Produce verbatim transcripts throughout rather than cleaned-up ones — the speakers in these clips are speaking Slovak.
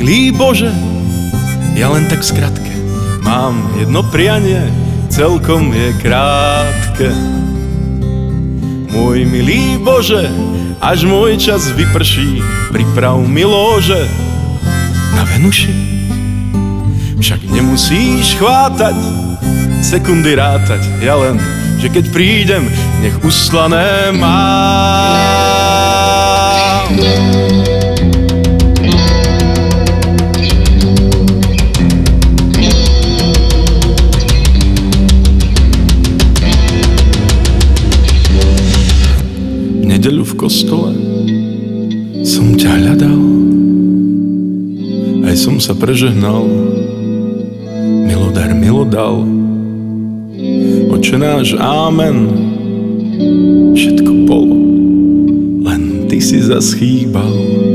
milý Bože, ja len tak skratke mám jedno prianie, celkom je krátke. Môj milý Bože, až môj čas vyprší, priprav mi lôže na Venuši. Však nemusíš chvátať, sekundy rátať, ja len, že keď prídem, nech uslané mám. V nedeľu v kostole som ťa hľadal, aj som sa prežehnal, milodar milodal. Oče náš, ámen, všetko bolo, len ty si zaschýbal.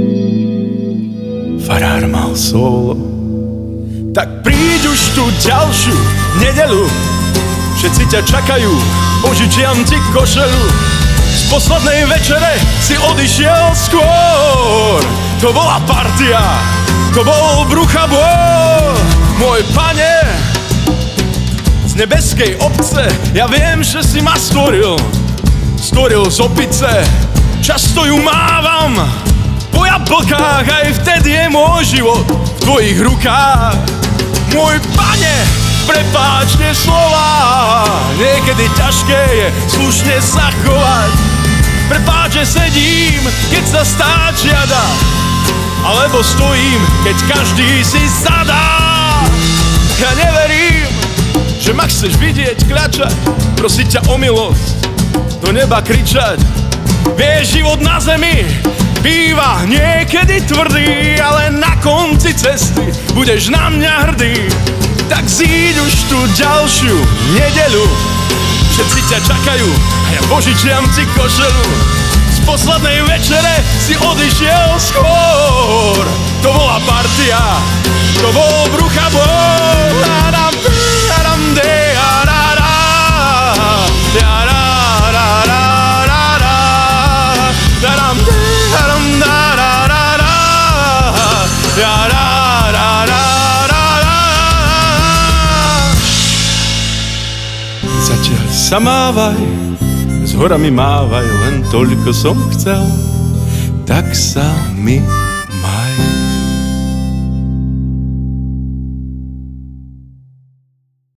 Farár mal solo. Tak príď už tú ďalšiu nedeľu, všetci ťa čakajú, požičiam ti košelu. Z poslednej večere si odišiel skôr, to bola partia, to bol bruchabôr. Môj pane, z nebeskej obce, ja viem, že si ma stvoril, stvoril z opice, často ju mávam po jablkách, aj vtedy je môj život v tvojich rukách. Môj pane, prepáč tie slova, niekedy ťažké je slušne zachovať. Prepáč, že sedím, keď sa stáčia dá, alebo stojím, keď každý si zadá. Ja neverím, že ma chceš vidieť kľačať, prosiť ťa o milosť, do neba kričať. Vieš, život na zemi býva niekedy tvrdý, ale na konci cesty budeš na mňa hrdý. Tak zíď už tú ďalšiu nedeľu, všetci ťa čakajú a ja požičiam ti košelu. Z poslednej večere si odišiel skôr, to bola partia, to bol bruchabôr. Zatiaľ sa mávaj, s horami mávaj, len toľko som chcel, tak sa mi